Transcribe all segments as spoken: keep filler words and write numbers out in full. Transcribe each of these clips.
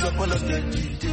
n'a pas la même idée.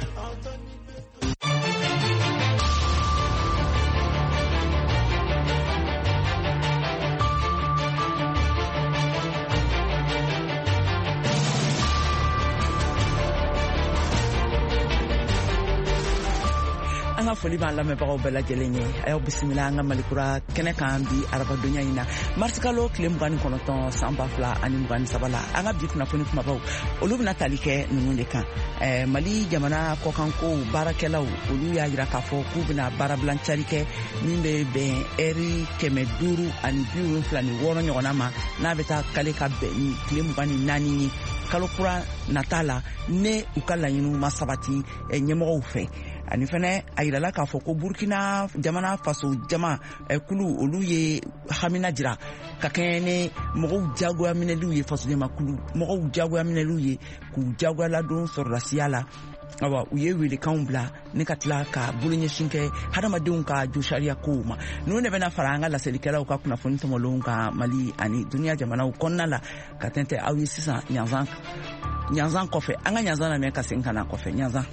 Anga foli ba la me ba bela jelenye ayo bismillah anga malikura kene kan bi araba dunya ina marsikalo klem ban konoton samba fla ani ban sabala anga bi kuna foni kuma ba olubna talike nunde kan eh mali jamana ko kanko barakela olu ya jira ka fo ku bina barablan charike mimbe be eri kemeduru ani biu fla ni wono nyona ma na beta kale ka be ni klem ban nani kalokura natala ne ukala yinu masabati e nyemo fe ani fana ayirala ka fɔ ko Burkina jamana faso jama eh, kulu olu ye hamina jira ka kɛɲɛ ni mɔgɔw jagoya minɛliw ye faso jama kulu mɔgɔw jagoya minɛliw ye k'u jagoya ladon sɔrɔlasiya la awa u ye welekanw bila ne ka tila ka boloɲɛsin kɛ hadamadenw ka jo sariya kow ma n'u ne bɛna fara an ka laselikɛlaw ka kunnafoni tɔmɔlenw ka Mali ani duniya jamanaw kɔnɔna la ka tɛntɛ aw ye sisan ɲanzan ɲanzan kɔfɛ an ka ɲanzan lamɛn ka segin ka na kɔfɛ ɲanzan.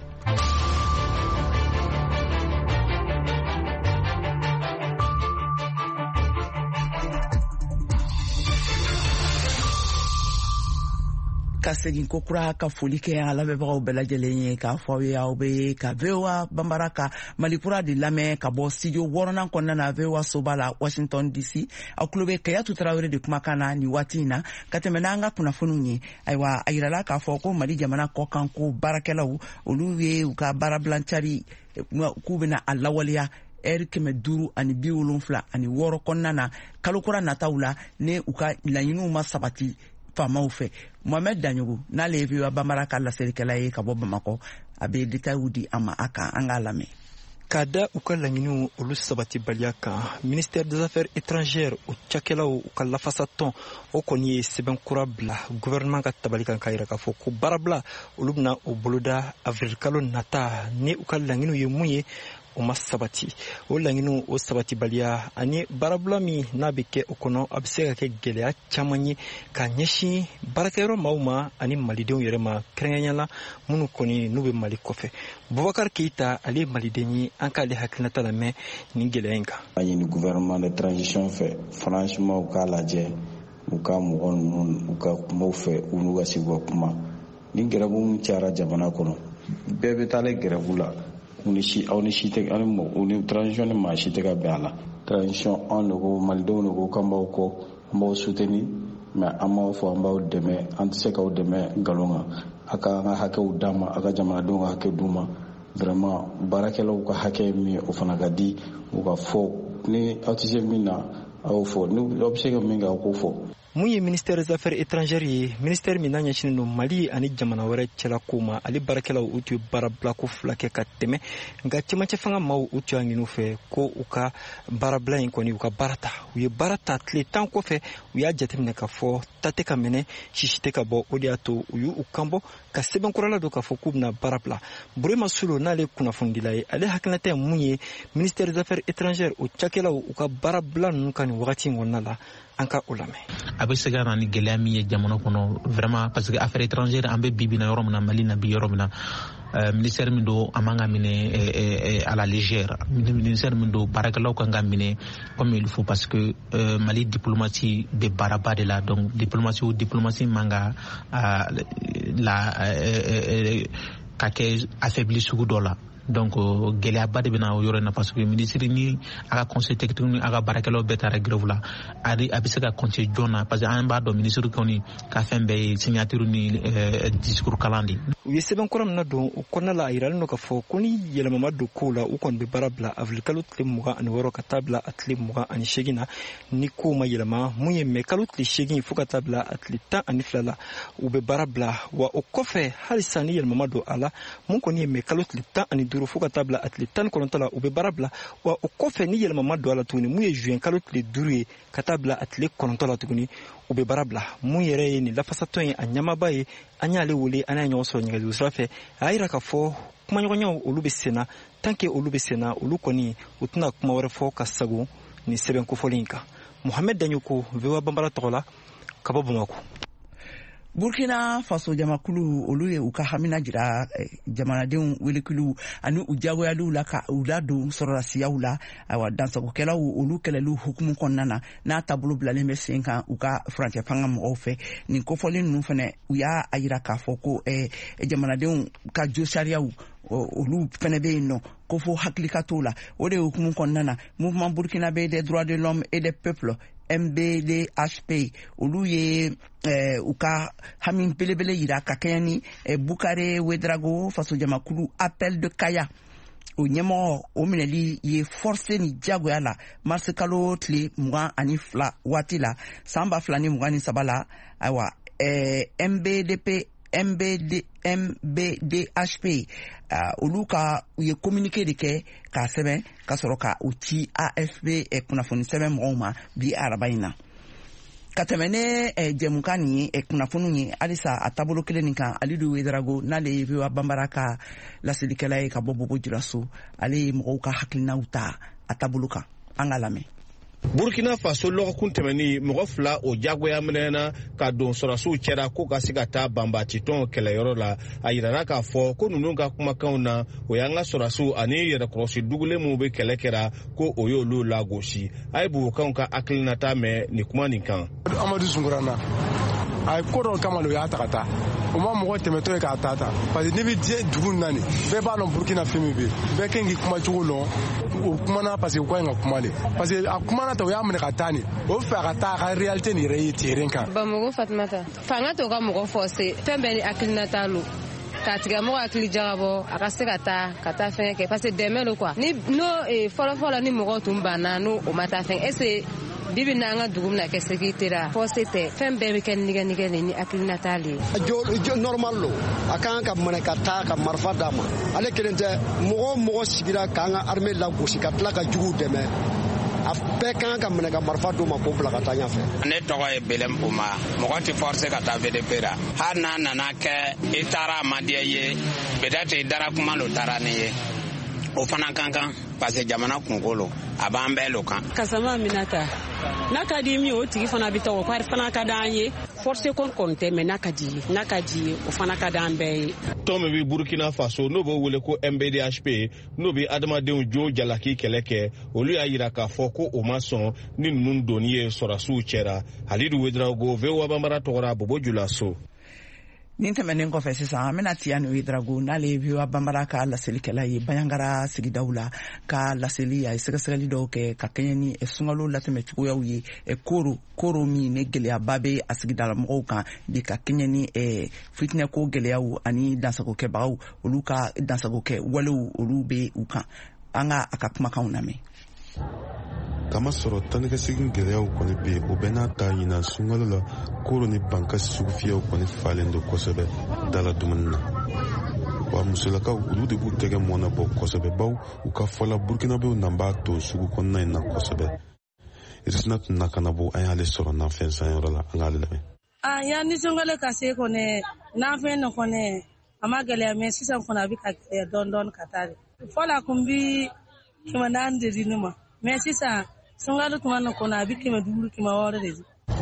ka segin ko kura ka foli kɛ an lamɛnbagaw bɛɛ lajɛlen ye k'a fɔ aw ye aw bɛ ka V O A Banbara ka Malikura de lamɛn ka bɔ studio wɔɔrɔnan kɔnɔna na V O A soba la Washington D C aw tulo bɛ Kayatu Tarawele de kumakan na nin waati in na ka tɛmɛ n'an ka kunnafoniw ye ayiwa a yirala k'a fɔ ko Mali jamana kɔkan ko baarakɛlaw olu ye u ka baarabilancari k'u bɛna a lawaleya eri kɛmɛ duuru ani bi wolonfila ani wɔɔrɔ kɔnɔna na kalo kura nataw la ne u ka laɲiniw ma sabati faamaw fɛ Mohamed Danyogo n'ale ye V O A Banbara ka laselikɛla ye ka bɔ Bamakɔ a bɛ détails di a ma a kan an k'a lamɛn. K'a da u ka laɲiniw olu sabatibaliya kan ministère des affaires étrangères o cakɛlaw u ka lafasa tɔn o kɔni ye sɛbɛn kura bila gouvernement ka tabali kan k'a yira k'a fɔ ko baarabila olu bɛna o boloda avril kalo nata ni u ka laɲiniw ye mun ye o ma sabati o laɲiniw o sabatibaliya ani baarabila min n'a bɛ kɛ o kɔnɔ a bɛ se ka kɛ gɛlɛya caman ye ka ɲɛsin baarakɛyɔrɔ maaw ma ani malidenw yɛrɛ ma kɛrɛnkɛrɛnnenya minnu kɔni n'u bɛ Mali kɔfɛ Boubacar Keita ale ye maliden ye an k'ale hakilinata lamɛn nin gɛlɛya in kan. A ɲini gouvernement de transition fɛ franchement u k'a lajɛ u ka mɔgɔ ninnu u ka kumaw fɛ u n'u ka sigi ka kuma ni grève min cayara jamana kɔnɔ bɛɛ bɛ taa grève la. Ni si aw ni si tɛ ani mɔgɔ ni transition ni maa si tɛ ka bɛn a la transition an de ko malidenw de ko k'an b'aw kɔ an b'aw soutenir mais an b'aw fɔ an b'aw dɛmɛ an tɛ se k'aw dɛmɛ nkalon kan a ka an ka hakɛw d'a ma a ka jamanadenw ka hakɛ d'u ma vraiment baarakɛlaw ka hakɛ min o fana ka di u ka fɔ ni aw tɛ se min na a y'o fɔ ni aw bɛ se ka min kɛ aw k'o fɔ. mun ye ministère des affaires étrangères ye ministère min n'a ɲɛsinnen don Mali ani jamana wɛrɛ cɛla ko ma ale baarakɛlaw u tun ye baara bilako fila kɛ ka tɛmɛ nka cɛmancɛ fanga maaw u tun y'a ɲini u fɛ ko u ka baarabila in kɔni u ka baara ta u ye baara ta tile tan kɔfɛ u y'a jateminɛ k'a fɔ ta tɛ ka minɛ sisi tɛ ka bɔ o de y'a to u y'u kanbɔ ka sɛbɛnkurala don k'a fɔ k'u bɛna baara bila Burema Sulo n'ale kunnafonidila ye ale hakilinata ye mun ye ministère des affaires étrangères o cakɛlaw u ka baarabila ninnu ka nin wagati in kɔnɔna la an ka o lamɛn. A bɛ se ka na ni gɛlɛya min ye jamana kɔnɔ vraiment parce que affaire étrangère an bɛ bi bi na yɔrɔ min na Mali na bi yɔrɔ min na ministère min don a man ka minɛ à la légère ministère min don baarakɛlaw kan ka minɛ comme il faut parce que euh, Mali diplomatie bɛ baaraba de la donc diplomatie o diplomatie man ka la ka kɛ affaibli sugu dɔ la. Donc gɛlɛyaba de bɛna o yɔrɔ in na parce que ministre ni a ka conseil technique ni a ka baarakɛlaw bɛɛ taara grève la a bɛ se ka compter joona parce que an b'a dɔn ministre kɔni ka fɛn bɛɛ ye signature ni discours kalan de. U ye sɛbɛnkɔrɔ min na don o kɔnɔna la a yiralen don k'a fɔ ko ni yɛlɛma ma don kow la u kɔni bɛ baara bila avril kalo tile mugan ani wɔɔrɔ ka taa bila a tile mugan ani seegin na ni kow ma yɛlɛma mun ye mai kalo tile seegin fo ka taa bila a tile tan ani fila la u bɛ baara bila wa o kɔfɛ halisa ni yɛlɛma ma don a la mun kɔni ye mai kalo tile tan ani duuru fo ka taa bila a tile tan ni kɔnɔntɔn la u bɛ baara bila wa o kɔfɛ ni yɛlɛma ma don a la tuguni mun ye juin kalo tile duuru ye ka taa bila a tile kɔnɔntɔn la tuguni u bɛ baara bila mun yɛrɛ ye nin lafasatɔn ye a ɲamaba ye an y'ale wele an y'a ɲɔgɔn sɔrɔ ɲɛgɛjuru sira fɛ a y'a yira k'a fɔ kumaɲɔgɔnyaw olu bɛ senna tant que olu bɛ senna olu kɔni u tɛna kuma wɛrɛ fɔ ka sago nin sɛbɛn kofɔli in kan Mohamed Danyogo V O A Banbara tɔgɔ la ka bɔ Bamakɔ. Burkina Faso jamakulu olu ye u ka hamina jira jamanadenw welekulu ani u jagoyaliw la ka u ladon sɔrɔlasiyaw la awa dansagokɛlaw olu kɛlɛliw hukumu kɔnɔna na n'a taabolo bilalen bɛ sen kan u ka furancɛ fanga mɔgɔw fɛ nin kofɔli ninnu fɛnɛ u y'a yira k'a fɔ ko jamanadenw ka jo sariyaw olu fɛnɛ bɛ yen nɔ ko fo hakili ka t'o la o de hukumu kɔnɔna na mouvement burkinabé des droits de l'homme et des peuples M B D H P olu ye eh, u ka hami belebele yira ka kɛɲɛ ni eh, Bukare Ouédraogo faso jamakulu appel de Kaya o ɲɛmɔgɔ o minɛli ye forcé ni jagoya la mars kalo tile mugan ani fila waati la san ba fila ni mugan ni saba la ayiwa eh, M B D P M B D M B D H P uh, olu ka u ye communiqué de kɛ k'a sɛbɛn ka sɔrɔ ka u ci A F P eh, kunnafoni sɛbɛn mɔgɔw ma bi araba in na ka tɛmɛ ne eh, jɛmukan nin ye eh, kunnafoniw ye halisa a taabolo kelen nin kan Alidu Ouédraogo n'ale ye Voa Bambara ka laselikɛla ye ka bɔ Bobo Jiraso ale ye mɔgɔw ka hakilinaw ta a taabolo kan an ka lamɛn. Burkina Faso lɔgɔkun tɛmɛni mɔgɔ fila o jagoya minɛna ka don sɔrɔsiw cɛra ko ka se ka taa banbatitɔn kɛlɛyɔrɔ la a yirana k'a fɔ ko ninnu ka kumakanw na o y'an ka sɔrɔsiw ani yɛrɛkɔrɔsi dugulen minnu bɛ kɛlɛ kɛra ko o y'olu lagosi a ye bubukanw ka hakilinata mɛn nin kuma nin kan. Amadu Sunkurana a ye ko dɔ kama o y'a ta ka taa o ma mɔgɔ tɛmɛtɔ ye k'a ta ta parce que n'i bɛ diɲɛ dugu naani bɛɛ b'a dɔn Burkina fɛn min bɛ yen bɛɛ kan k'i kuma cogo dɔn o kumana parce que u ka ɲi ka kuma de parce que a kumana ta o y'a minɛ ka taa nin o fɛ a ka taa a ka réalité nin yɛrɛ ye terrain kan. Bamugo Fatumata fanga t'o ka mɔgɔ forcer fɛn bɛɛ ni hakilinata lo k'a tigɛ mɔgɔ hakili jagabɔ a ka se ka taa ka taa fɛn kɛ parce que dɛmɛ lo quoi ni n'o fɔlɔfɔlɔ ni mɔgɔw tun banna n'o o ma taa fɛn est ce que bibi n'an ka dugu bɛna kɛ sécurité la forcé tɛ fɛn bɛɛ bɛ kɛ nigɛ-nigɛ le ni hakilinata le jo normal lo a kan ka minɛ ka taa ka marifa d'a ma ale kelen tɛ mɔgɔ o mɔgɔ sigira k'an ka armée lagosi ka tila ka juguw dɛmɛ a bɛɛ kan ka minɛ ka marifa d'u ma k'o bila ka taa ɲɛfɛ. Ne tɔgɔ ye Belem Puma mɔgɔ tɛ forcé ka taa V D P la hali n'a nana kɛ i taara a ma diya i ye peut-être i dara kuma lo taara ni ye o fana kan kan parce que jamana kunkolo a b'an bɛɛ lo kan. Kasama Aminata n'a ka di min o tigi fana bɛ taa o fana ka d'an ye forcé kon kɔni tɛ mais n'a ka di ye n'a ka di ye o fana ka d'an bɛɛ ye. Tɔn min bɛ Burkina Faso n'o bɛ wele ko M B D H P n'o bɛ adamadenw jo jalaki kɛlɛ kɛ olu y'a yira k'a fɔ ko o ma sɔn ni ninnu donni ye sɔrɔsiw cɛra Alidu Ouédraogo Voa Bambara tɔgɔra Bobo Julaso. nin tɛmɛnen kɔfɛ sisan an bɛna Tiyani Ouédraogo n'ale ye Voa Bambara ka laselikɛla ye Bayangara sigidaw la ka laseli a ye sɛgɛsɛgɛli dɔw kɛ ka kɛɲɛ ni sunkalo latɛmɛ cogoyaw ye koro koro min ne gɛlɛyaba bɛ a sigidala mɔgɔw kan bi ka kɛɲɛ ni fitinɛko gɛlɛyaw ani dansagokɛbagaw olu ka dansagokɛ walew olu bɛ u kan an ka a ka kumakanw lamɛn. Kama sɔrɔ tanikasegin gɛlɛyaw kɔni bɛ o bɛɛ n'a ta ɲinan sunkalo la koro ni banka sugufiyaw kɔni falen don kosɛbɛ dala dumuni na wa musolakaw olu de b'u tɛgɛ mɔna bɔ kosɛbɛ baw u ka fɔla burkinabew nan b'a to sugu kɔnɔna in na kosɛbɛ irisina tun na kana bɔ an y'ale sɔrɔ nafɛn sanyɔrɔ la an k'ale lamɛn. Ah ya ni sunkalo ka se kɔni nafɛn na kɔni a ma gɛlɛya mɛ sisan kɔni a bɛ ka gɛlɛya dɔɔni dɔɔni ka taa de fɔlɔ kun bi kɛmɛ naani de di ne ma mɛ sisan sunkalo tuma na kɔni a bɛ kɛmɛ duuru kɛmɛ wɔɔrɔ de di.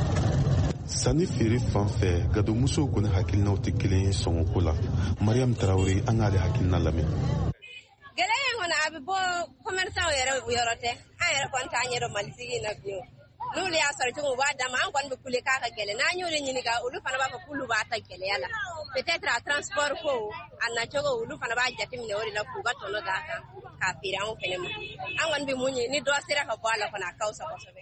Sani feere fan fɛ gadonmusow kɔni hakilinaw tɛ kelen ye sɔngɔko la Mariam Tarawele an k'ale hakilina lamɛn. Gɛlɛya in kɔni a bɛ bɔ commerçant yɛrɛ yɔrɔ tɛ an yɛrɛ kɔni t'an yɛrɛ malisigi na bilen n'olu y'a sɔrɔ cogo u b'a d'a ma an kɔni bɛ kule k'a ka gɛlɛn n'an y'olu ɲininka olu fana b'a fɔ k'olu b'a ta gɛlɛya la peut-être a transport ko a nacogo olu fana b'a jateminɛ o de la k'u ka tɔnɔ d'a kan k'a feere anw fɛnɛ ma an kɔni bɛ mun ye ni dɔ sera ka bɔ a la kɔni a ka fisa kosɛbɛ.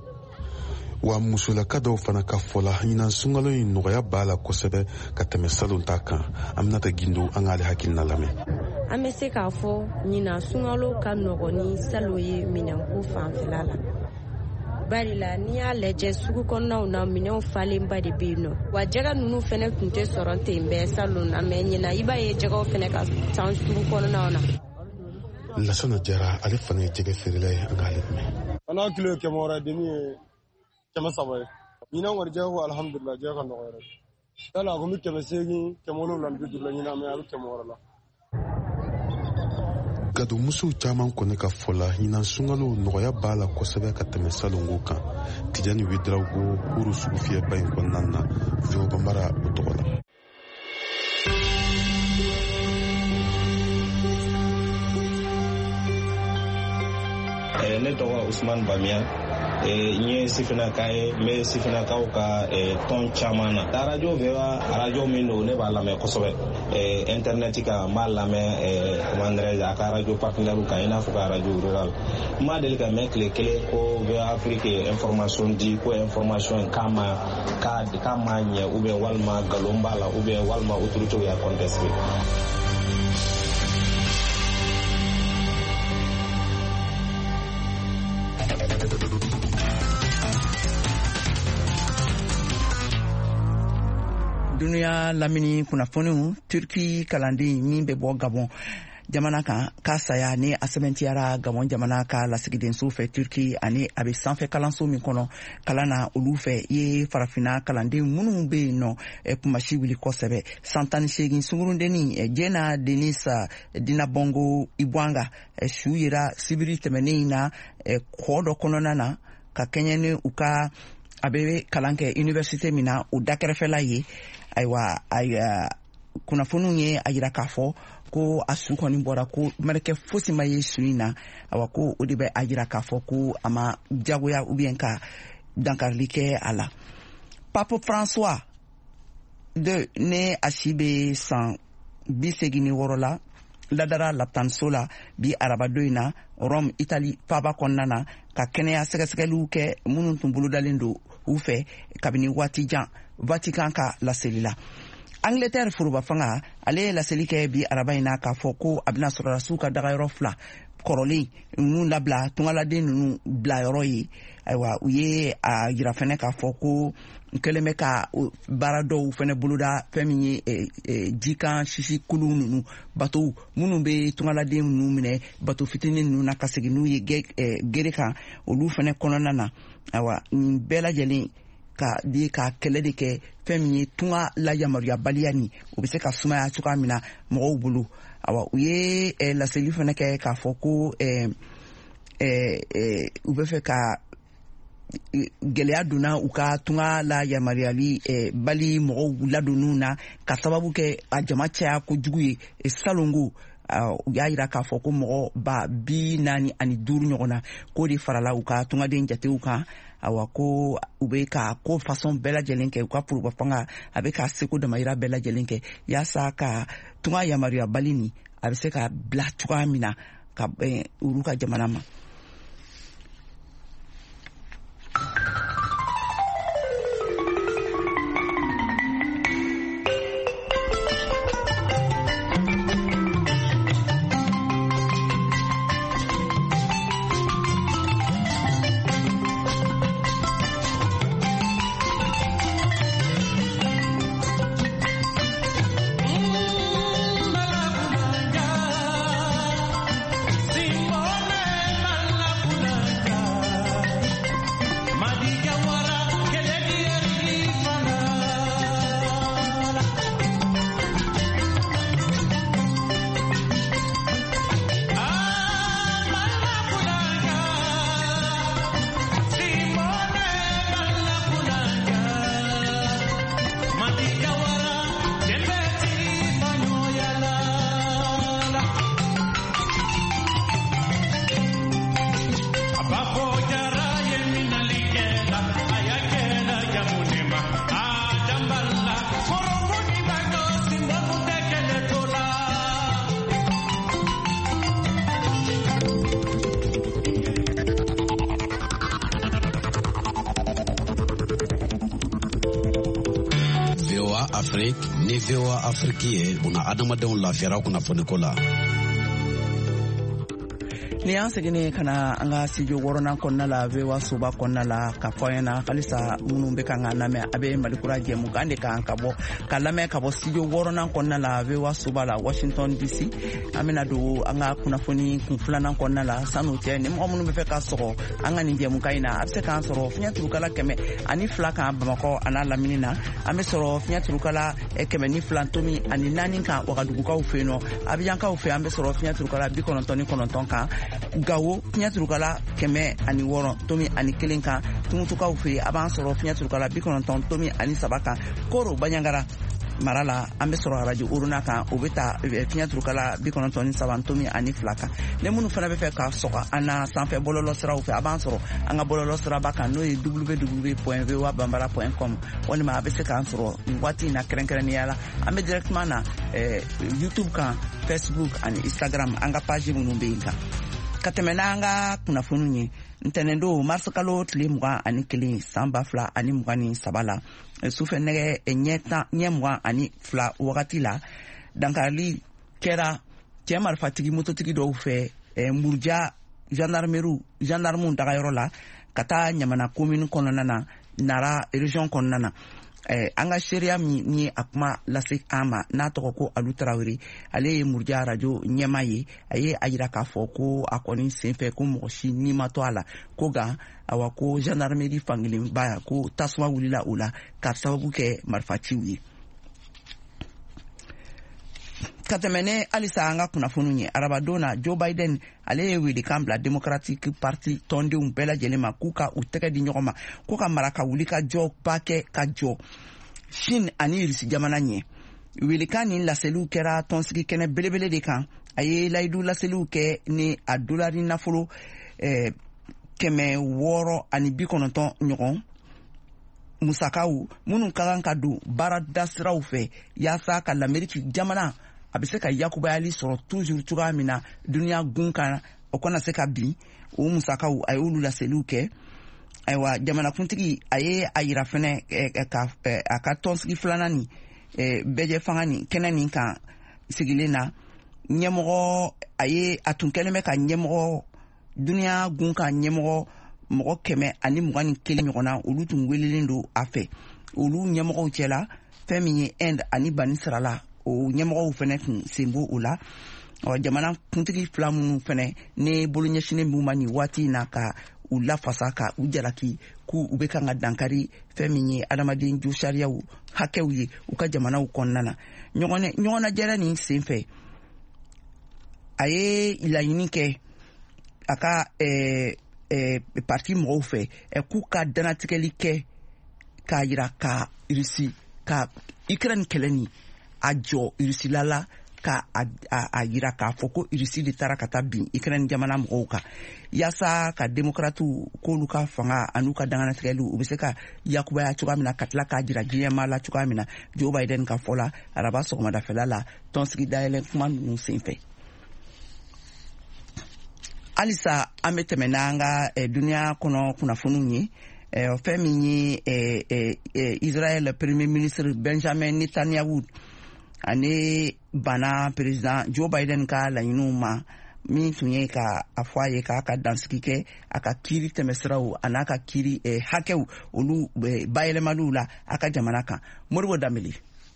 Wa musolaka dɔw fana ka fɔla ɲinan sunkalo in nɔgɔya b'a la kosɛbɛ ka tɛmɛ salon ta kan Aminata Gindo an k'ale hakilina lamɛn. An bɛ se k'a fɔ ɲinan sunkalo ka nɔgɔ ni salon ye minɛnko fanfɛla la bari la n'i y'a lajɛ sugu kɔnɔnaw na minɛnw falenba de bɛ yen nɔ wa jɛgɛ ninnu fana tun tɛ sɔrɔ ten bɛɛ salon na mɛ ɲinan i b'a ye jɛgɛw fana ka can sugu kɔnɔnaw na. Lasana Jara ale fana ye jɛgɛ feerela ye an k'ale lamɛn. Ana kilo kɛmɛ wɔɔrɔ deni ye kɛmɛ saba ye ɲinan kɔni jɛgɛ ko alhamdulilayi jɛgɛ ka nɔgɔ yɛrɛ yala a ko n bɛ kɛmɛ seegin kɛmɛ wolonwula ni bi duuru la ɲinan mɛ a bɛ kɛmɛ wɔɔrɔ la. gadumusow caaman kɔni ka fɔ la ɲinan sunkalo nɔgɔya b'a la kosɛbɛ ka tɛmɛ salongo kan. Tijani Wederaw ko kuru sugu fiyɛba in kɔnɔna na V O Banbara o tɔgɔ la. Ne tɔgɔ Usman Bamiya, n ye sifinaka ye, n bɛ sifinakaw ka tɔn caman na. Radio V O A radio min don ne b'a lamɛn kosɛbɛ, internet kan n b'a lamɛn comment dirais-je a ka radio partenaire kan i n'a fɔ ka radio rural. N ma deli ka mɛn tile kelen ko V O A Afrique information di ko information k'a ma k'a k'a ma ɲɛ ou bien walima nkalon b'a la ou bien walima autorité y'a contesté. Dunuya lamini kunnafoniw Turki kalanden min bɛ bɔ Gabon jamana kan k'a saya ni a sɛbɛntiyara Gabon jamana ka lasigidenso fɛ Turki ani a bɛ sanfɛ kalanso min kɔnɔ kalan na olu fɛ ye farafina kalanden minnu bɛ yen nɔ kumasi wuli kosɛbɛ san tan ni seegin sungurundenni Jena Denisa Dinabongo Ibwanga su yera sibiri tɛmɛnen na kɔ dɔ kɔnɔna na ka kɛɲɛ ni u ka a bɛ kalan kɛ université min na o dakɛrɛfɛla ye ayiwa ayiwa kunnafoniw ye a yira k'a fɔ ko a su kɔni bɔra ko mɛrɛkɛ fosi ma ye su in na awa ko o de bɛ a yira k'a fɔ ko a ma jagoya ou bien ka dankarili kɛ a la. Pape François de ne a si bɛ san bi segin ni wɔɔrɔ la ladara laptanso la bi arabadon in na Rome Italie faba kɔnɔna na ka kɛnɛya sɛgɛsɛgɛliw kɛ minnu tun bolodalen don u fɛ kabini waati jan Vatican ka laseli la. Angleterre furuba fanga ale ye laseli kɛ bi araba in na k'a fɔ ko a bɛna sɔrɔdasiw ka dagayɔrɔ fila kɔrɔlen ninnu labila tungaladen ninnu bila yɔrɔ ye ayiwa u ye a yira fɛnɛ k'a fɔ ko n kɛlen bɛ ka baara dɔw fɛnɛ boloda fɛn min ye jikan sisi kulu ninnu batow minnu bɛ tungaladen ninnu minɛ bato fitinin ninnu na ka segin n'u ye gere kan olu fɛnɛ kɔnɔna na ayiwa nin bɛɛ lajɛlen ka di ka kɛlɛ de kɛ fɛn min ye tunga la yamaruyabaliya ni o bɛ se ka sumaya cogoya min na mɔgɔw bolo awa u ye laseli fɛnɛ kɛ k'a fɔ ko u bɛ fɛ ka gɛlɛya donna u ka tunga la yamaruyali bali mɔgɔw ladonniw na ka sababu kɛ a jama caya kojugu ye salongo u y'a yira k'a fɔ ko mɔgɔ ba bi naani ani duuru ɲɔgɔn na k'o de farala u ka tungaden jatew kan awa ko u bɛ ka ko fasɔn bɛɛ lajɛlen kɛ u ka puruba fanga a bɛ ka seko damayira bɛɛ lajɛlen kɛ yaasa ka tunga yamaruyabali ni a bɛ se ka bila cogoya min na ka bɛn olu ka jamana ma. Afrique ni V O A Afrique ye una adamadenw lafiyara kunnafoniko la. ni an seginne kana an ka studio wɔɔrɔnan kɔnɔna la vewa soba kɔnɔna la ka fɔ an ɲɛna halisa minnu bɛ kan ka lamɛn a bɛ malikura jɛmukan de kan ka bɔ ka lamɛn ka bɔ studio wɔɔrɔnan kɔnɔna la vewa soba la Washington D C an bɛna don an ka kunnafoni kun filanan kɔnɔna la sanu cɛ ni mɔgɔ minnu bɛ fɛ ka sɔgɔ an ka nin jɛmukan in na a bɛ se k'an sɔrɔ fiɲɛ turukala kɛmɛ ani fila kan Bamakɔ a n'a lamini na an bɛ sɔrɔ fiɲɛ turukala kɛmɛ ni fila tomi ani naani kan Wagadugukaw fɛ yen nɔ Abiyankaw fɛ an bɛ sɔrɔ fiɲɛ turukala bi kɔnɔntɔn ni kɔnɔntɔn kan Gawo fiɲɛ turukala kɛmɛ ani wɔɔrɔ tomi ani kelen kan Tumutukaw fɛ a b'an sɔrɔ fiɲɛ turukala bi kɔnɔntɔn tomi ani saba kan Koro Baɲangara mara la an bɛ sɔrɔ radio Uruna kan o bɛ ta fiɲɛ turukala bi kɔnɔntɔn ni saba tomi ani fila kan ni minnu fana bɛ fɛ ka sɔgɔ an na sanfɛ bɔlɔlɔ siraw fɛ a b'an sɔrɔ an ka bɔlɔlɔ siraba kan n'o ye w w w point v o a banbara point com walima a bɛ se k'an sɔrɔ nin waati in na kɛrɛnkɛrɛnnenya la an bɛ directement na YouTube kan Facebook ani Instagram an ka page minnu bɛ yen kan ka tɛmɛ n'an ka kunnafoniw ye ntɛnɛndon mars kalo tile mugan ani kelen san ba fila ani mugan ni saba la sufɛ nɛgɛ ɲɛ tan ɲɛ mugan ani fila wagati la dankarili kɛra cɛ marifatigi mototigi dɔw fɛ Muruja gendarmerie gendarmew dagayɔrɔ la ka taa Ɲamana commune kɔnɔna na Nara région kɔnɔna na an ka seereya min ni a kuma lase an ma n'a tɔgɔ ko Alu Tarawele ale ye Muruja radio ɲɛma ye a ye a jira k'a fɔ ko a kɔni senfɛ ko mɔgɔ si ni ma to a la ko nka awa ko gendarmerie fankelenba ko tasuma wulila o la ka sababu kɛ marifaciw ye ka tɛmɛ ne halisa an ka kunnafoniw ye arabadon na Joe Biden ale ye welekan bila Democratic Party tɔndenw bɛɛ lajɛlen ma k'u ka u tɛgɛ di ɲɔgɔn ma ko ka mara ka wuli ka jɔba kɛ ka jɔ Chine ani Russie jamana ɲɛ welekan ni laseliw kɛra tɔnsigi kɛnɛ belebele de kan a ye layidu laseliw kɛ ni a dolari nafolo eh, kɛmɛ wɔɔrɔ ani bi kɔnɔntɔn ɲɔgɔn musakaw minnu ka kan ka don baarada siraw fɛ yaasa ka l'Amérique jamana a bɛ se ka yakubayali sɔrɔ toujours cogoya min na duniya gun kan o kana se ka bin o musakaw a y'olu laseliw kɛ ayiwa jamanakuntigi a ye a yira fɛnɛ ka a ka tɔnsigi filanan nin bɛjɛ fanga nin kɛnɛ nin kan sigilen na ɲɛmɔgɔ a ye a tun kɛlen bɛ ka ɲɛmɔgɔ duniya gun kan ɲɛmɔgɔ mɔgɔ kɛmɛ ani mugan ni kelen ɲɔgɔnna olu tun welelen don a fɛ olu ɲɛmɔgɔw cɛla fɛn min ye Inde ani Bani Sirala o ɲɛmɔgɔw fɛnɛ tun sen b'o o la jamana kuntigi fila minnu fɛnɛ ne bolo ɲɛsinnen b'u ma nin waati in na ka u lafasa ka u jalaki k'u u bɛ kan ka dankari fɛn min ye adamaden jo sariyaw hakɛw ye u ka jamanaw kɔnɔna na ɲɔgɔnnajɛrɛ nin sen fɛ a ye laɲini kɛ a ka ɛɛ Eh, parti mɔgɔw fɛ eh, k'u ka danatigɛli kɛ k'a jira ka Russie ka Ukraine kɛlɛ ni a jɔ Russie la ka a, a, a jira k'a fɔ ko Russie de taara ka taa bin Ukraine jamana mɔgɔw kan yaasa ka démocrates k'olu ka fanga an'u ka danatigɛliw u bɛ se ka yakubaya cogoya min na ka tila k'a jira diɲɛmaa la cogoya min na Joe Biden ka fɔ la araba sɔgɔmadafɛla la tɔnsigi dayɛlɛ kuma ninnu senfɛ halisa an bɛ tɛmɛ n'an ka duniya kɔnɔ kunnafoniw ye fɛn min ye Israel premier ministre Benjamin Netanyahu ani bana president Joe Biden ka laɲiniw ma min tun ye ka a fɔ a ye k'a ka dansigi kɛ a ka kiiri tɛmɛsiraw a n'a ka kiiri hakɛw olu bayɛlɛmaliw la a ka jamana kan Moribo Dambele.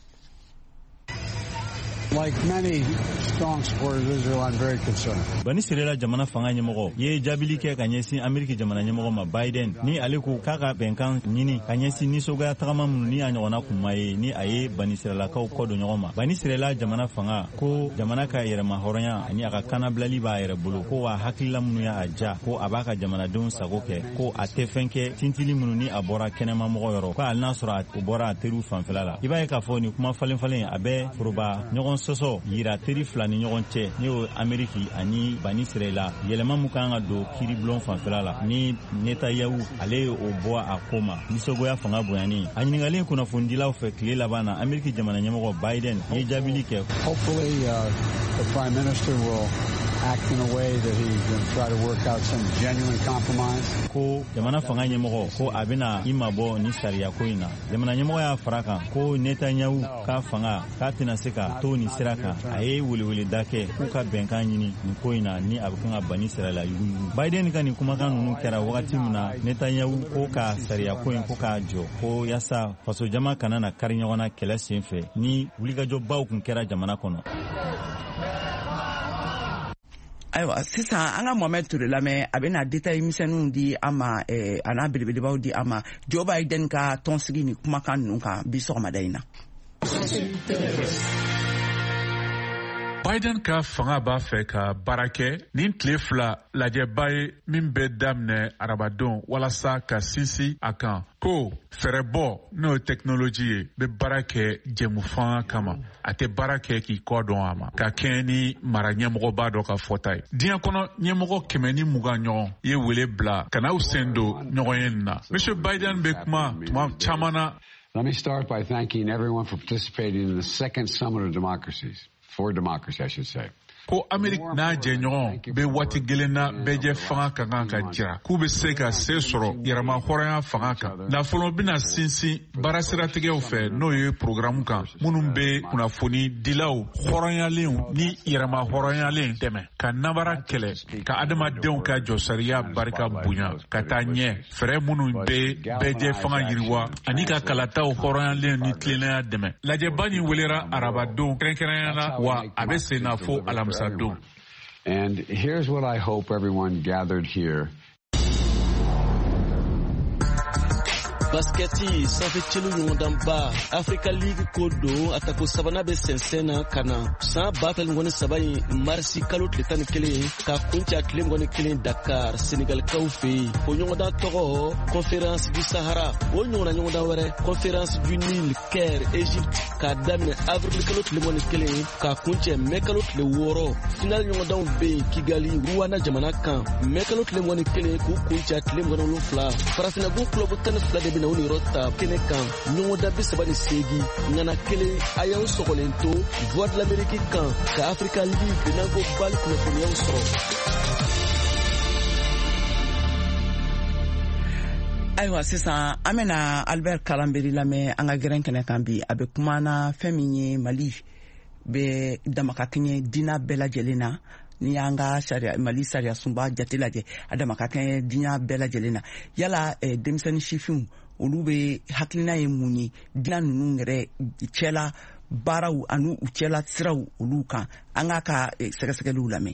Like many strong supporters of Israel, I'm very concerned. Bani Sirela jamana fanga ɲɛmɔgɔ ye jaabili kɛ ka ɲɛsin Ameriki jamana ɲɛmɔgɔ ma Biden ni ale ko k'a ka bɛnkan ɲini ka ɲɛsin nisɔgoya tagama minnu ni a ɲɔgɔnna kuma ye ni a ye Bani Sirelakaw kɔ don ɲɔgɔn ma. Bani Sirela jamana fanga ko jamana ka yɛrɛma hɔrɔnya ani a ka kanabilali b'a yɛrɛ bolo ko wa hakilila minnu y'a ja ko a b'a ka jamanadenw sago kɛ ko a tɛ fɛn kɛ tintili minnu ni a bɔra kɛnɛmamɔgɔ yɔrɔ ko hali n'a sɔrɔ o bɔra a teriw fanfɛla la. I b'a ye k'a fɔ nin kuma falen falen a bɛ foroba ɲɔgɔn sɔsɔ yira teri fila ni ɲɔgɔn cɛ ni o Ameriki ani Bani Sirela yɛlɛma min kan ka don kiiribulon fanfɛla la ni Netanyahu ale ye o bɔ a ko ma nisɔgoya fanga bonyani a ɲininkali kunnafonidilaw fɛ tile laban na Ameriki jamana ɲɛmɔgɔ Biden ye jaabili kɛ. Hopefully uh, the prime minister will act in a way that he's going to try to work out some genuine compromise. Ko jamana fanga ɲɛmɔgɔ ko a bɛna i mabɔ ni sariya ko in na. Jamana ɲɛmɔgɔ y'a fara kan ko Netanyahu ka fanga k'a tɛna se ka to ni sira kan. A ye weleweleda kɛ k'u ka bɛnkan ɲini nin ko in na ni a bɛ kan ka ban ni sira la yugu. Biden ka nin kumakan ninnu kɛra wagati min na Netanyahu ko ka sariya ko in ko k'a jɔ ko yasa faso jama kana na kari ɲɔgɔn na kɛlɛ sen fɛ ni wulikajɔbaw kun kɛra jamana kɔnɔ. Ayiwa sisan an ka Mohamed Ture lamɛn a bɛna détail misɛnninw di an ma a n'a belebelebaw di an ma Joe Biden ka tɔnsigi ni kumakan ninnu kan bi sɔgɔmada in na. Biden ka fanga b'a fɛ ka baara kɛ nin tile fila lajɛba ye min bɛ daminɛ arabadon walasa ka sinsin a kan ko fɛrɛbɔ n'o ye technology ye bɛ baara kɛ jɛmufanga kama a tɛ baara kɛ k'i kɔ dɔn a ma ka kɛɲɛ ni mara ɲɛmɔgɔba dɔ ka fɔta ye. Diɲɛ kɔnɔ ɲɛmɔgɔ kɛmɛ ni mugan ɲɔgɔn ye wele bila ka n'aw sen don ɲɔgɔn ye nin na. Mister Biden bɛ kuma tuma caman na. Let me start by thanking everyone for participating in the second summit of democracies. For democracy, I should say. Ko Amerika n'a jɛɲɔgɔn bɛ waati kelen na bɛɛ fanga ka kan ka jira k'u bɛ se ka se sɔrɔ yɛrɛma hɔrɔnya fanga kan. Nafolo bɛna sinsin baara siratigɛw fɛ n'o ye programme kan minnu bɛ kunnafoni dilaw hɔrɔnyalenw ni yɛrɛma hɔrɔnyalen dɛmɛ ka nabara kɛlɛ ka adamadenw ka jɔsariya barika bonya ka taa ɲɛ fɛɛrɛ minnu bɛ bɛɛ fanga yiriwa ani ka kalataw hɔrɔnyalen ni tilennenya dɛmɛ. Lajɛba nin welera arabadenw kɛrɛnkɛrɛnya na wa a bɛ sen na fo alamisa. And here's what I hope everyone gathered here. Basketi sanfɛ celu ɲɔgɔndanba Africa League ko don a tako sabanan bɛ sɛnsɛn na ka na san ba fila ni mugan ni saba in marisi kalo tile tan ni kelen ka kunci a tile mugan ni kelen Dakar Senegalikaw fɛ yen o ɲɔgɔndan tɔgɔ Conférence du Sahara o ɲɔgɔnna ɲɔgɔndan wɛrɛ Conférence du Nil Caire Égypte k'a daminɛ avril kalo tile mugan ni kelen ka kuncɛ mai kalo tile wɔɔrɔ final ɲɔgɔndanw bɛ yen Kigali Rwanda jamana kan mai kalo tile mugan ni kelen k'u kuncɛ a tile mugan ni wolonwula Farafinnabu club tan ni fila de bɛ na u ni yɔrɔ ta kɛnɛ kan ɲɔgɔndan bi saba ni seegin ŋana kelen a y'aw sɔgɔlen to Voix de l'Amérique kan ka Africa League nanko bali kunnafoniyaw sɔrɔ. Ayiwa sisan an bɛna Albert Kalanberi lamɛn an ka gɛrɛn kɛnɛ kan bi a bɛ kuma na fɛn min ye Mali bɛ damakakɛɲɛ diinɛ bɛɛ lajɛlen na ni y'an ka sariya Mali sariya sunba jate lajɛ a damakakɛɲɛ diinɛ bɛɛ lajɛlen na yala denmisɛnnin sifinw olu bɛ hakilina ye mun ye diinɛ ninnu yɛrɛ cɛla baaraw ani u cɛla siraw olu kan an k'a ka sɛgɛsɛgɛliw lamɛn.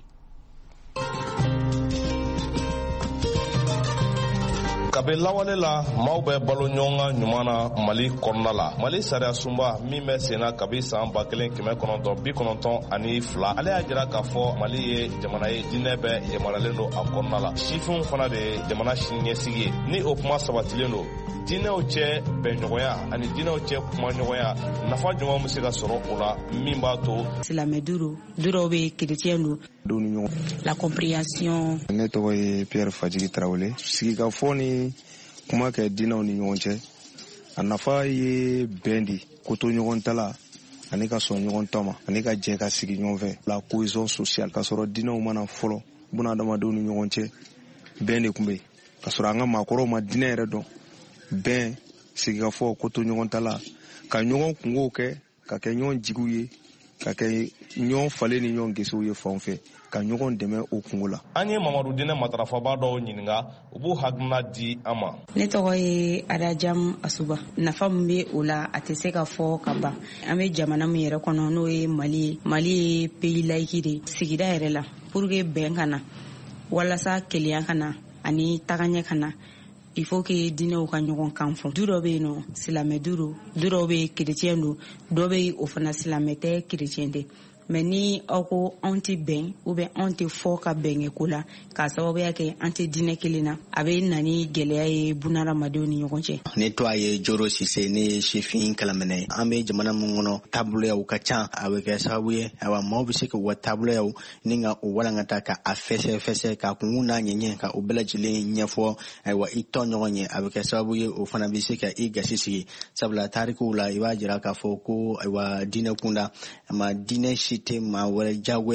Kabe lawale la maaw bɛ balo ɲɔgɔn kan ɲuman na Mali kɔnɔna la. Mali sariya sunba min bɛ senna kabi san ba kelen kɛmɛ kɔnɔntɔn bi kɔnɔntɔn ani fila ale y'a jira k'a fɔ Mali ye jamana ye diinɛ bɛɛ yamaruyalen don a kɔnɔna la. Sifinw fana de ye jamana siniɲɛsigi ye ni o kuma sabatilen don diinɛw cɛ bɛnɲɔgɔnya ani diinɛw cɛ kumaɲɔgɔnya nafa jumɛn bɛ se ka sɔrɔ o la min b'a to silamɛ duuru duuru bɛ chrétien don la compréhension. Ne tɔgɔ ye Pierre Fadjigi Tarawele sigikafɔ ni kuma kɛ diinɛw ni ɲɔgɔn cɛ a nafa ye bɛn de ko to ɲɔgɔn ta la ani ka sɔn ɲɔgɔn ta ma ani ka jɛ ka sigi ɲɔgɔn fɛ la cohésion sociale ka sɔrɔ diinɛw mana fɔlɔ buna adamadenw ni ɲɔgɔn cɛ bɛn de kun bɛ ka sɔrɔ an ka maakɔrɔw ma diinɛ yɛrɛ dɔn bɛn sigikafɔ ko to ɲɔgɔn ta la ka ɲɔgɔn kungow kɛ ka kɛ ɲɔgɔn jigiw ye ka kɛ ɲɔgɔn falen ni ɲɔgɔn gɛsɛw ye fan fɛ ka ɲɔgɔn dɛmɛ o kungo la. An ye Mamadu Dinɛ matarafaba dɔw ɲininka u b'u hakilina di an ma. Ne tɔgɔ ye Adajam Asuba. Nafa min bɛ o la a tɛ se ka fɔ ka ban. An bɛ jamana min yɛrɛ kɔnɔ n'o ye Mali ye. Mali ye pays laïque de sigida yɛrɛ la pour que bɛn ka na walasa kelenya ka na ani tagaɲɛ ka na. Il faut que diinɛw ka ɲɔgɔn kan fɔ. Du dɔ bɛ yen nɔ silamɛ du du dɔw bɛ chrétien don dɔ bɛ o fana silamɛ tɛ chrétien tɛ. Mais ni aw ko anw tɛ bɛn ou bien anw tɛ fɔ ka bɛn kɛ ko la k'a sababuya kɛ an tɛ diinɛ kelen na a bɛ na ni gɛlɛya ye bunahadamadenw ni ɲɔgɔn cɛ. Ne tɔgɔ ye Joro Sise ne ye sifin kalaminɛ ye. An bɛ jamana min kɔnɔ taaboloyaw ka ca a bɛ kɛ sababu ye ayiwa maaw bɛ se ka u ka taaboloyaw ni ka o walankata ka a fɛsɛ fɛsɛ ka kungun n'a ɲɛɲɛ ka o bɛɛ lajɛlen ɲɛfɔ ayiwa i tɔ ɲɔgɔn ye a bɛ kɛ sababu ye o fana bɛ se ka i gasi sigi sabula tarikuw la i b'a jira k'a fɔ ko ayiwa diinɛ kunda ama diinɛ si tɛ maa wɛrɛ jagoya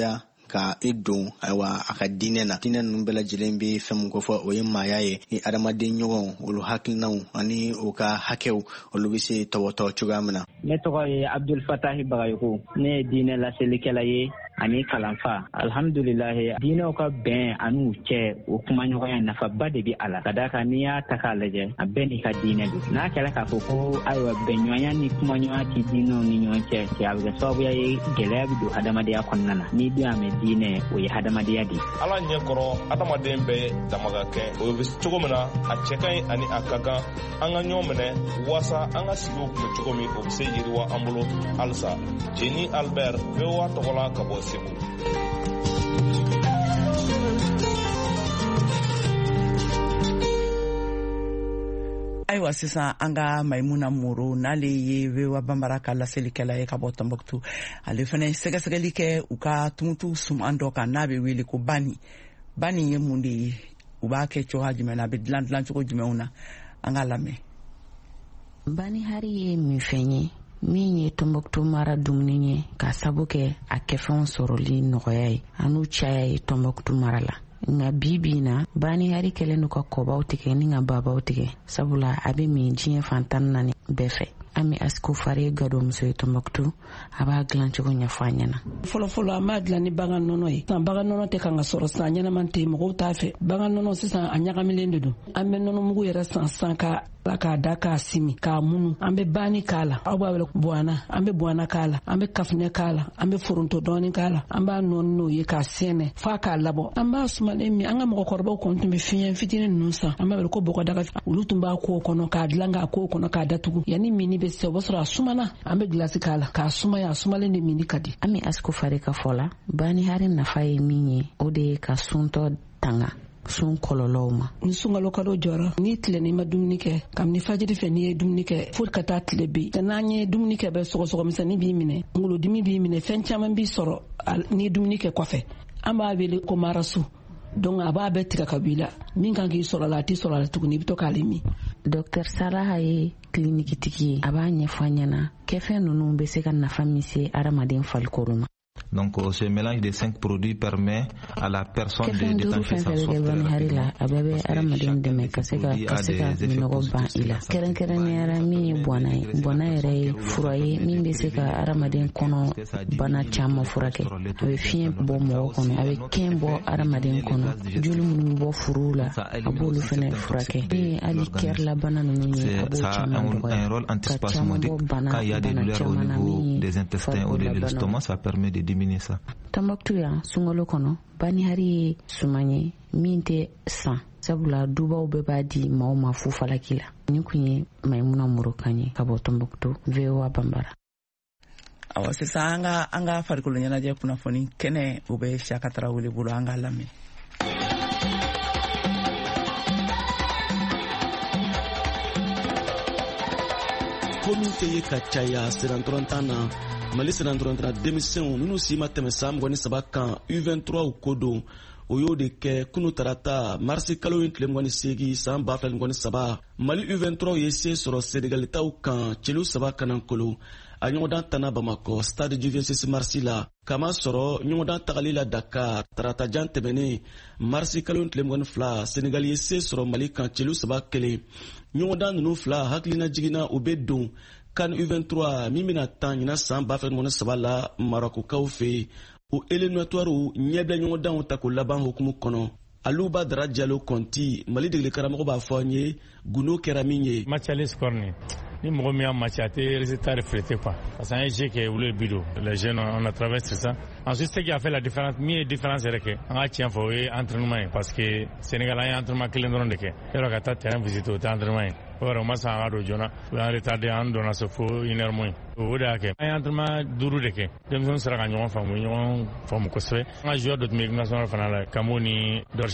ka e don ayiwa a ka diinɛ na diinɛ ninnu bɛɛ lajɛlen bɛ fɛn min kofɔ o ye maaya ye ni adamaden ɲɔgɔn olu hakilinaw ani u ka hakɛw olu bɛ se tɔbɔtɔ cogoya min na. Ne tɔgɔ ye Abdul Fatahi Bagayoko, ne ye diinɛ laselikɛla ye ani kalanfa. Alhamdulilahi diinɛw ka bɛn ani u cɛ o kumaɲɔgɔnya nafaba de bɛ a la ka d'a kan n'i y'a ta k'a lajɛ a bɛɛ n'i ka diinɛ don. N'a kɛra k'a fɔ ko ayiwa bɛnɲɔgɔnya ni kumaɲɔgɔnya tɛ diinɛw ni ɲɔgɔn cɛ cɛ a bɛ kɛ sababuya ye gɛlɛya bɛ don hadamadenya kɔnɔna na. N'i dun y'a mɛn diinɛ o ye hadamadenya de ye. Ala ɲɛkɔrɔ adamaden bɛɛ dama ka kɛ o bɛ cogo min na a cɛ ka ɲi ani a ka kan an ka ɲɔgɔn minɛ waasa an ka sigiw kun bɛ cogo min o bɛ se yiriwa an bolo halisa. Jeni Albert V O A tɔgɔ la ka bɔ Segu. Ayiwa sisan an ka Maimuna Moro n'ale ye V O A Banbara ka laselikɛla ye ka bɔ Tombouctou ale fana sɛgɛsɛgɛli kɛ u ka tumutu suman dɔ kan n'a bɛ wele ko bani. Bani ye mun de ye u b'a kɛ cogoya jumɛn na a bɛ dilan dilan cogo jumɛnw na an ka lamɛn. Bani hari ye min fɛn ye min ye Tombouctou mara dumuni ye ka sabu kɛ a kɛfɛnw sɔrɔli nɔgɔya ye an'u caya ye Tombouctou mara la. Nga bibi na bani hari kɛlen do ka kɔbaw tigɛ ni ka babaw tigɛ sabula a bɛ min diɲɛ fantan naani bɛɛ fɛ. Ami Asko Fare Gado muso ye Tombouctou a b'a dilan cogo ɲɛfɔ an ɲɛna. Fɔlɔ fɔlɔ an b'a dilan ni bagan nɔnɔ ye. Sisan bagan nɔnɔ tɛ kan ka sɔrɔ sisan ɲɛnaman tɛ mɔgɔw t'a fɛ. Bagan nɔnɔ sisan a ɲagamilen de don. An bɛ nɔnɔ mugu yɛrɛ san san ka k'a da k'a simi k'a munu an bɛ bani k'a la aw b'a wele buwana an bɛ buwana k'a la an bɛ kafinɛ k'a la an bɛ foronto dɔɔni k'a la an b'a nɔɔni n'o ye k'a sɛnɛ f'a k'a labɔ an b'a sumalen min an ka mɔgɔkɔrɔbaw kɔni tun bɛ fiɲɛ fitinin ninnu san an b'a wele ko bɔgɔdaga olu tun b'a k'o kɔnɔ k'a dilan k'a k'o kɔnɔ k'a datugu yanni mini bɛ se o b'a sɔrɔ a sumana an bɛ gilasi k'a la k'a sumaya a sumalen de mini ka di. Ami Asko Fare ka fɔ la bani hari nafa ye min ye o de ye ka suntɔ tanga sun kɔlɔlɔw ma. Ni sunkalo kalo jɔra ni tile ni ma dumuni kɛ kabini fajiri fɛ n'i ye dumuni kɛ fo ka taa tile bin n'an ye dumuni kɛ bɛ sɔgɔsɔgɔmisɛnnin b'i minɛ kunkolodimi b'i minɛ fɛn caman b'i sɔrɔ n'i ye dumuni kɛ kɔfɛ an b'a wele ko marasu donc a b'a bɛɛ tigɛ ka bɔ i la min kan k'i sɔrɔ la a t'i sɔrɔ la tuguni i bɛ to k'ale min. Docteur Salaha ye clinique-tigi ye a b'a ɲɛfɔ an ɲɛna kɛfɛn ninnu bɛ se ka nafa min se adamaden farikolo ma. Donc ce mélange de cinq produits permet à la personne de détacher sa sorte de la ababe adamaden dɛmɛ ka se ka ka se ka minɔgɔ ban i la. Kɛrɛnkɛrɛnniyara min ye bɔnna ye bɔnna yɛrɛ ye fura ye min bɛ se ka adamaden kɔnɔ bana caman furakɛ a bɛ fiɲɛ bɔ mɔgɔ kɔnɔ a bɛ kɛn bɔ adamaden kɔnɔ joli minnu bɛ bɔ furu la a b'olu fana furakɛ min ye hali kɛrila bana ninnu ye a b'o caman dɔgɔya ka caman bɔ bana bana caman na min ye farikolo la bana. Ça permet de diminuer ça. Tombouctou ya sunkalo kɔnɔ bani hari ye suman ye min tɛ san sabula dubaw bɛɛ b'a di maaw ma fu falaki la. Ni kun ye Maimuna Moro kan ye ka bɔ Tombouctou V O A Banbara. Awa sisan an ka an ka farikolo ɲɛnajɛ kunnafoni kɛnɛ o bɛ Siyaka Tarawele bolo an ka lamɛn. Ko min tɛ ye ka caya siran dɔrɔn tan na Mali siran dɔrɔn tan denmisɛnw minnu si ma tɛmɛ san mugan ni saba kan U vingt-trois ko don o y'o de kɛ kunu tarata marisi kalo in tile mugan ni seegin san ba fila ni mugan ni saba Mali U vingt-trois ye se sɔrɔ Senegalitaw kan celu saba kanankolo a ɲɔgɔndan tana Bamakɔ stade du vingt-six marisi la kama sɔrɔ ɲɔgɔndan tagali la Dakar tarata jan tɛmɛnen marisi kalo in tile mugan ni fila Senegal ye se sɔrɔ Mali kan celu saba kelen ɲɔgɔndan ninnu fila hakilina jiginna u bɛ don kan U vingt-trois min bɛna tan ɲina san ba fila ni mugan ni saba la Marokokaw fɛ o éliminatoire ɲɛbila ɲɔgɔndanw ta ko laban hukumu kɔnɔ Aluba Dara Diallo Konti Mali degeli karamɔgɔ b'a fɔ an ye gundo kɛra min ye. Match aller score ni ni mɔgɔ min y'a match a tɛ résultat reflété quoi parce que an ye jeu kɛ olu ye bi don les jeunes on a traversé ça ensuite ce qui a fait la différence min ye différence yɛrɛ kɛ an ka tiɲɛ fɔ o ye entraînement ye parce que Sénégal an ye entraînement kelen dɔrɔn de kɛ yɔrɔ ka taa terrain visiter o tɛ entraînement ye o yɛrɛ o ma sɔn an ka don joona o y'an retardé an donna se fo une heure moins o de y'a kɛ an ye entraînement duuru de kɛ denmisɛnninw sera ka ɲɔgɔn faamu ɲɔgɔn faamu kosɛbɛ an ka joueur dɔ tun bɛ équipe nationale fana la Kamo ni Dorje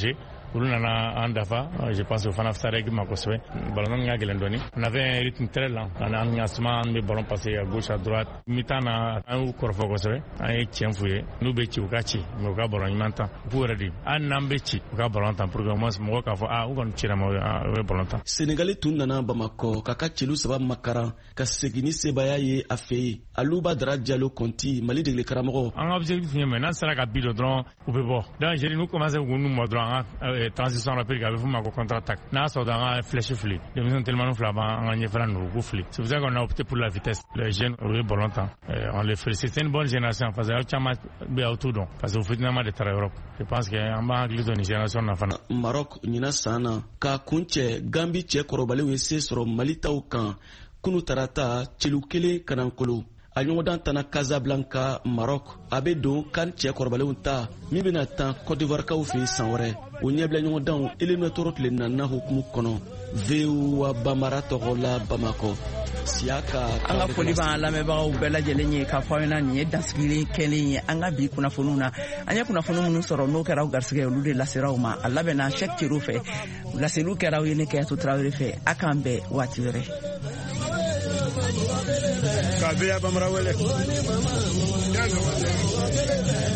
olu nana an dafa. Je pense au fana fisara équipe ma kosɛbɛ ballon ka gɛlɛn dɔɔni. On avait un rythme très lent. On a un suma an bɛ ballon passer à gauche à droite. Mi-temps na an y'u kɔrɔfɔ kosɛbɛ. An ye tiɲɛ f'u ye. N'u bɛ ci u ka ci mais u ka ballon ɲuman ta. U k'u yɛrɛ de hali n'an bɛ ci u ka ballon ta pour que au moins mɔgɔ k'a fɔ ah u kɔni cira ma u bɛ ballon ta. Senegali tun nana Bamakɔ k'a ka celu saba makaran ka segin ni sebaya ye a fɛ yen. Aluba Dara Diallo Conti Mali degeli karamɔgɔ. An ka objectif ye mais n'an sera ka bi dɔ dɔrɔn u bɛ bɔ. Donc j'ai dit nous commencer k'u nu mɔ dɔrɔn an ka transition rapide a bɛ f'o ma ko contre attaque. N'a sɔrɔ an ka flèche fili. Denmisɛnnin telimanniw fila b'an an ka ɲɛfɛla ninnu k'u fili. C'est pour ça qu'on a opté pour la vitesse. Les jeunes u ye ballon ta. On les félicite. C'est une bonne génération parce que aw caman bɛ aw t'u dɔn parce que u fitinama de taara Europe. Je pense que an b'an hakili to nin génération na fana. Maroc ɲina san na k'a kun cɛ Gambi cɛ kɔrɔbalenw ye se sɔrɔ Mali taw kan kunu tarata celu kelen kanankolo a ɲɔgɔndan tana Casablanca Maroc a bɛ don kan cɛ kɔrɔbalenw ta min bɛna tan Côte d'Ivoire kaw fɛ san wɛrɛ o ɲɛbila ɲɔgɔndanw éliminatoire tile naaninan hukumu kɔnɔ V O A Bamara tɔgɔ la Bamakɔ. An ka foli b'an lamɛnbagaw bɛɛ lajɛlen ye k'a fɔ aw ɲɛna nin ye dansigi kɛlen ye an ka bi kunnafoniw na an ye kunnafoni minnu sɔrɔ n'o kɛra aw garisɛgɛ olu de lasera aw ma a labɛnna Cheick Thierno fɛ laseliw kɛra aw ye ne Kɛyatu Tarawele fɛ a k'an bɛn waati wɛrɛ. K'a bɛ Bamara wele.